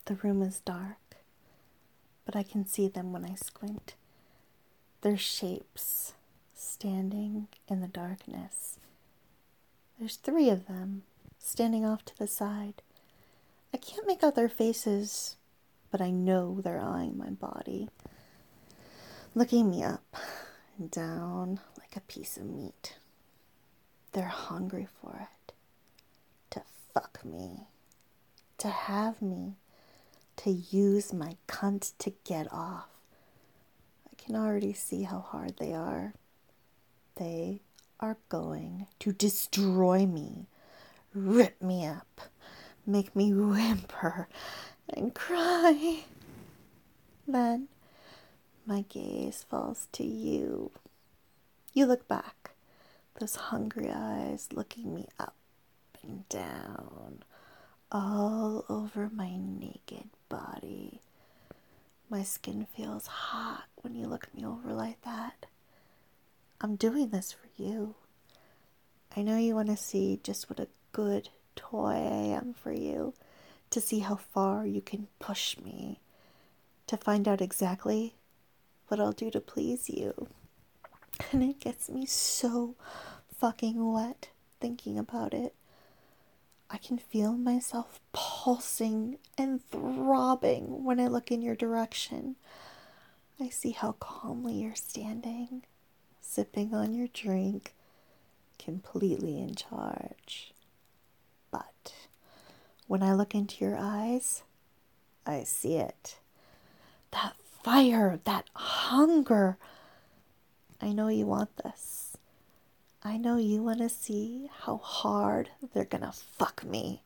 The room is dark, but I can see them when I squint. Their shapes standing in the darkness. There's 3 of them standing off to the side. I can't make out their faces, but I know they're eyeing my body, looking me up and down like a piece of meat. They're hungry for it. To fuck me. To have me. To use my cunt to get off. I can already see how hard they are. They are going to destroy me, rip me up, make me whimper and cry. Then my gaze falls to you. You look back, those hungry eyes looking me up and down, all over my naked body. My skin feels hot when you look me over like that. I'm doing this for you. I know you want to see just what a good toy I am for you, to see how far you can push me, to find out exactly what I'll do to please you. And it gets me so fucking wet thinking about it. I can feel myself pulsing and throbbing when I look in your direction. I see how calmly you're standing, sipping on your drink, completely in charge. But when I look into your eyes, I see it. That fire, that hunger. I know you want this. I know you want to see how hard they're gonna fuck me.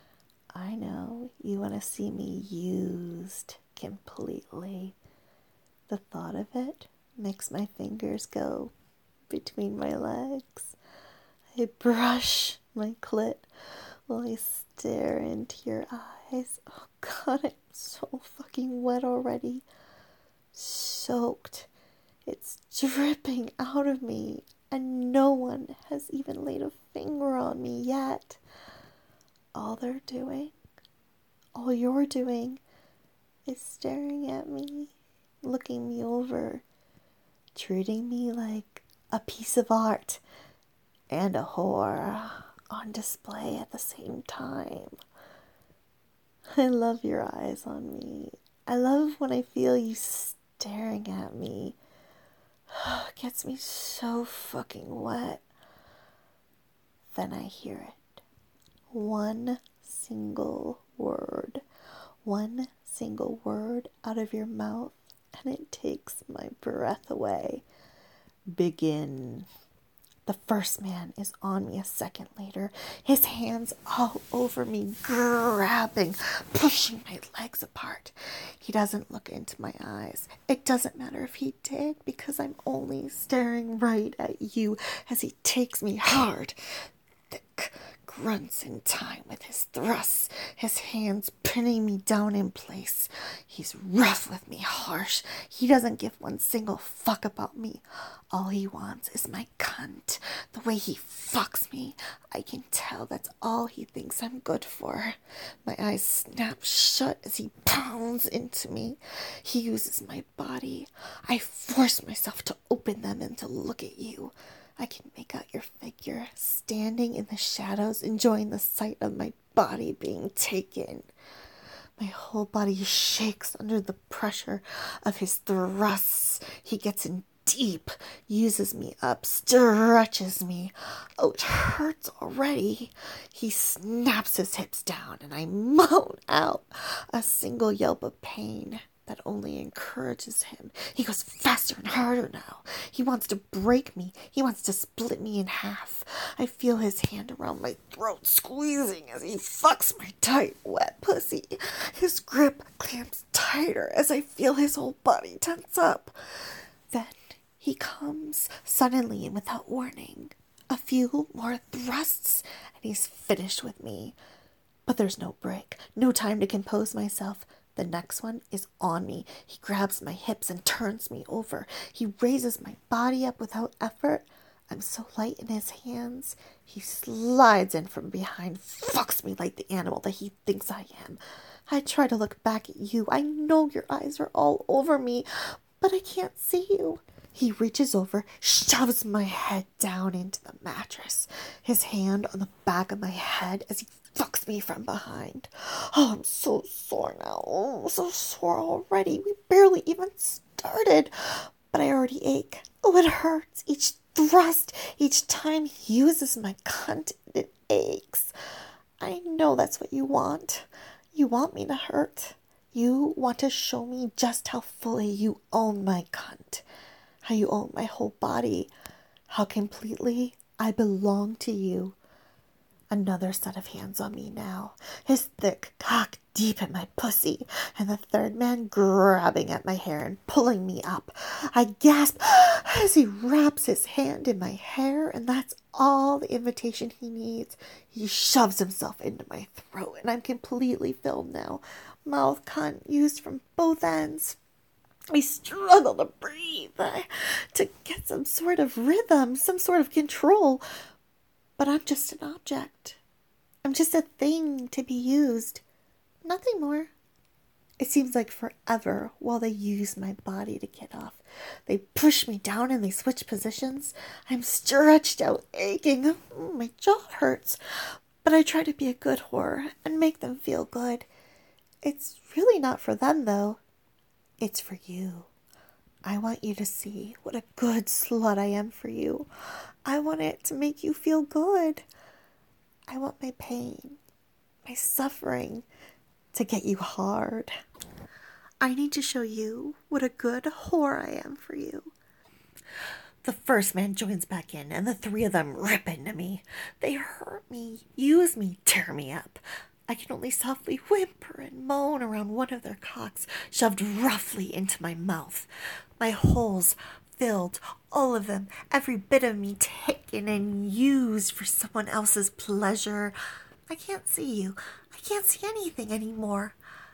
I know you want to see me used completely. The thought of it makes my fingers go between my legs. I brush my clit while I stare into your eyes. Oh God, I'm so fucking wet already. Soaked. It's dripping out of me, and no one has even laid a finger on me yet. All they're doing, all you're doing, is staring at me, looking me over, treating me like a piece of art and a whore on display at the same time. I love your eyes on me. I love when I feel you staring at me. It gets me so fucking wet. Then I hear it. One single word out of your mouth, and it takes my breath away. Begin. The first man is on me a second later, his hands all over me, grabbing, pushing my legs apart. He doesn't look into my eyes. It doesn't matter if he did, because I'm only staring right at you as he takes me hard. Thick grunts in time with his thrusts, his hands pinning me down in place. He's rough with me, harsh. He doesn't give one single fuck about me. All he wants is my cunt. The way he fucks me, I can tell that's all he thinks I'm good for. My eyes snap shut as he pounds into me. He uses my body. I force myself to open them and to look at you. I can make out your figure, standing in the shadows, enjoying the sight of my body being taken. My whole body shakes under the pressure of his thrusts. He gets in deep, uses me up, stretches me. Oh, it hurts already. He snaps his hips down, and I moan out a single yelp of pain that only encourages him. He goes faster and harder now. He wants to break me. He wants to split me in half. I feel his hand around my throat, squeezing as he fucks my tight, wet pussy. His grip clamps tighter as I feel his whole body tense up. Then he comes suddenly and without warning. A few more thrusts, and he's finished with me. But there's no break, no time to compose myself. The next one is on me. He grabs my hips and turns me over. He raises my body up without effort. I'm so light in his hands. He slides in from behind, fucks me like the animal that he thinks I am. I try to look back at you. I know your eyes are all over me, but I can't see you. He reaches over, shoves my head down into the mattress, his hand on the back of my head as he fucks me from behind. Oh, I'm so sore now. Oh, so sore already. We barely even started, but I already ache. Oh, it hurts. Each thrust, each time he uses my cunt, it aches. I know that's what you want. You want me to hurt. You want to show me just how fully you own my cunt, how you own my whole body, how completely I belong to you. Another set of hands on me now, his thick cock deep in my pussy, and the third man grabbing at my hair and pulling me up. I gasp as he wraps his hand in my hair, and that's all the invitation he needs. He shoves himself into my throat, and I'm completely filled now. Mouth cunt used from both ends. I struggle to breathe, to get some sort of rhythm, some sort of control. But I'm just an object. I'm just a thing to be used. Nothing more. It seems like forever while they use my body to get off. They push me down and they switch positions. I'm stretched out, aching. My jaw hurts. But I try to be a good whore and make them feel good. It's really not for them, though. It's for you. I want you to see what a good slut I am for you. I want it to make you feel good. I want my pain, my suffering, to get you hard. I need to show you what a good whore I am for you. The first man joins back in, and the three of them rip into me. They hurt me, use me, tear me up. I can only softly whimper and moan around one of their cocks, shoved roughly into my mouth. My holes filled, all of them, every bit of me taken and used for someone else's pleasure. I can't see you. I can't see anything anymore.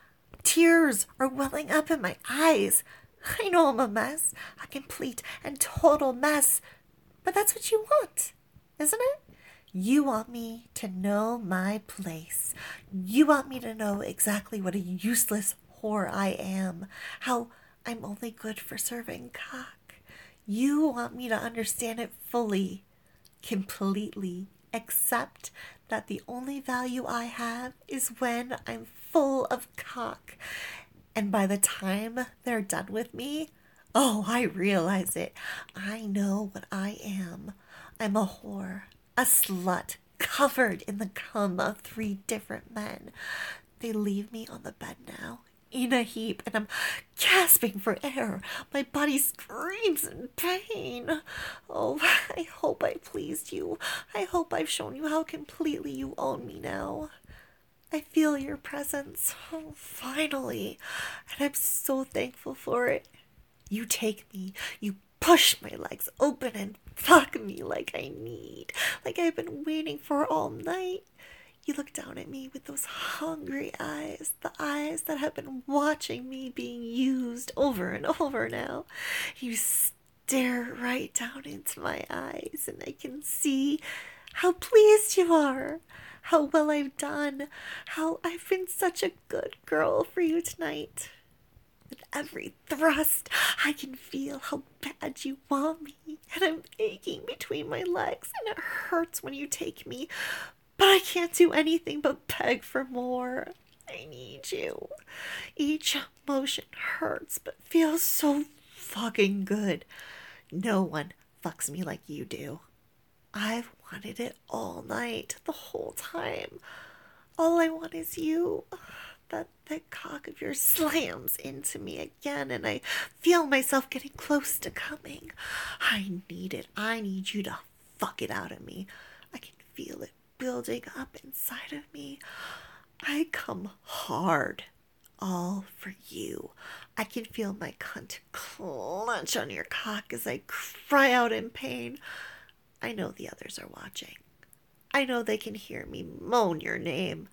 Tears are welling up in my eyes. I know I'm a mess, a complete and total mess, but that's what you want, isn't it? You want me to know my place. You want me to know exactly what a useless whore I am, how I'm only good for serving cock. You want me to understand it fully, completely, accept that the only value I have is when I'm full of cock. And by the time they're done with me, oh, I realize it. I know what I am. I'm a whore, a slut, covered in the cum of 3 different men. They leave me on the bed now, in a heap, and I'm gasping for air. My body screams in pain. Oh, I hope I pleased you. I hope I've shown you how completely you own me now. I feel your presence. Oh, finally. And I'm so thankful for it. You take me. You push my legs open and fuck me like I need. Like I've been waiting for all night. You look down at me with those hungry eyes. The eyes that have been watching me being used over and over now. You stare right down into my eyes and I can see how pleased you are. How well I've done, how I've been such a good girl for you tonight. With every thrust, I can feel how bad you want me, and I'm aching between my legs, and it hurts when you take me, but I can't do anything but beg for more. I need you. Each motion hurts, but feels so fucking good. No one fucks me like you do. I've wanted it all night, the whole time. All I want is you. That cock of yours slams into me again, and I feel myself getting close to coming. I need it. I need you to fuck it out of me. I can feel it building up inside of me. I come hard, all for you. I can feel my cunt clench on your cock as I cry out in pain. I know the others are watching. I know they can hear me moan your name.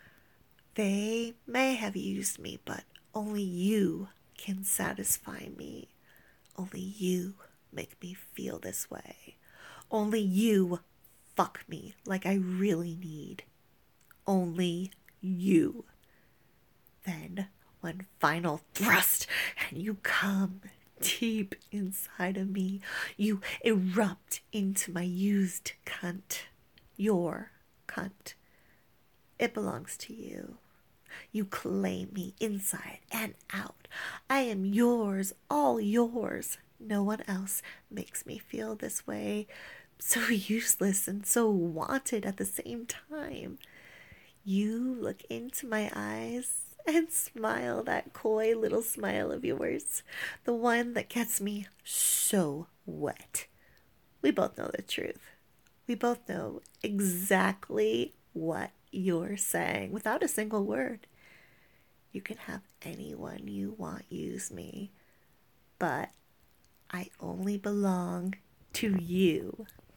They may have used me, but only you can satisfy me. Only you make me feel this way. Only you fuck me like I really need. Only you. one final thrust, and you come deep inside of me. You erupt into my used cunt. Your cunt. It belongs to you. You claim me inside and out. I am yours, all yours. No one else makes me feel this way. So useless and so wanted at the same time. You look into my eyes and smile that coy little smile of yours, the one that gets me so wet. We both know the truth. We both know exactly what you're saying without a single word. You can have anyone you want use me, but I only belong to you.